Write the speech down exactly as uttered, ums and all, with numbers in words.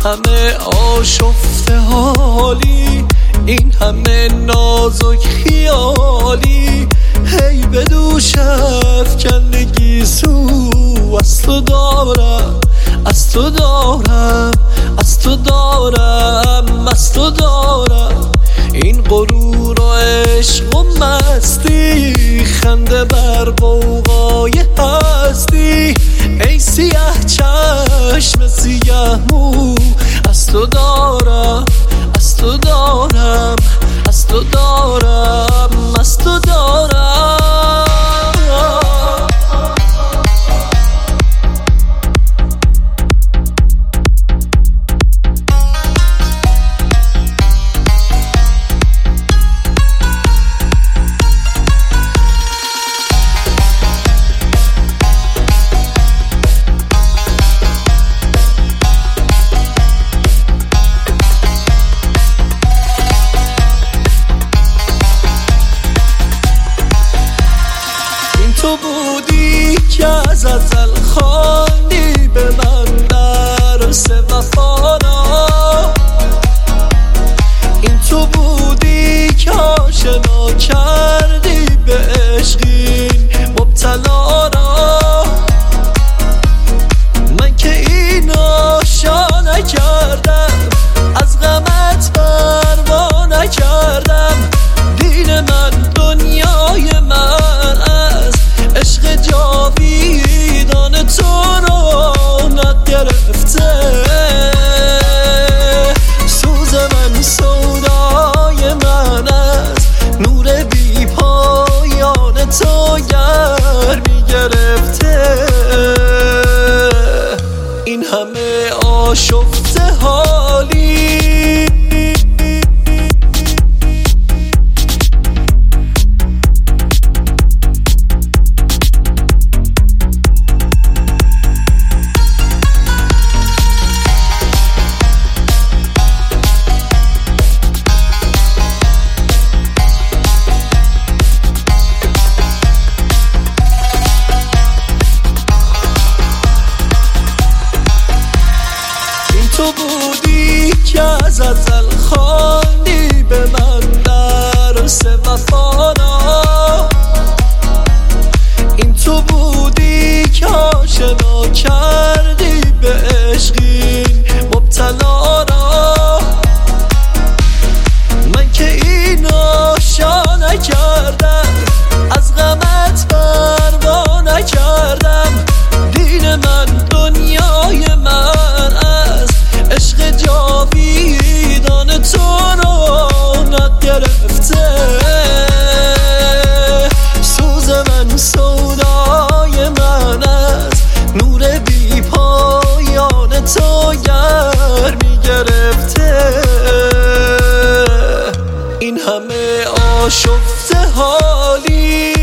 همه آشفته حالی، این همه نازک خیالی، هی به دوش افکندگی سو از تو دارم، از تو دارم، از تو دارم، از تو دارم. این غرور و عشق و مستی، خنده بر غوغای هستی، ای سیه چشم سیه مو، از تو دارم، از تو دارم، از تو دارم، از تو دارم. تو بودی که از ازل خواندی به من درس وفانا، این تو بودی که آشنا کردی به عشقین مبتلا را. من که این آشا نکردم، از غمت پروا نکردم، دین من دنیای من عشق جاویدان تو رونق گرفته. سوز من سودای من است، نور بی پایان تو گرمی گرفته. این همه آشفته حالی، تو بودی که از ازل خواندی به من درس وفانا، این تو بودی که آشنا کردی به عشقین مبتلا را. من که این آشا نکردم، از غمت پروا نکردم، دین من دنیای من است، عشق جاویدان تو رونق گرفته. سوز من سودای من است، نور بی پایان تو گرمی گرفته. این همه آشفته حالی،